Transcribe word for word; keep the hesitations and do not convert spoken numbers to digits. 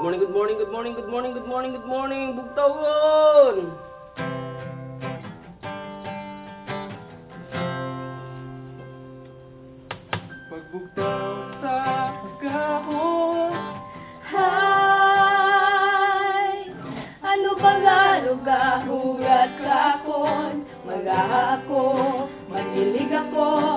morning, good morning, good morning, good morning, good morning, good morning, bugtawon! Pagbugtaw sa agahon. Hay, ano ba nga lugahugat sa akon? Magaha ako, manilig ako,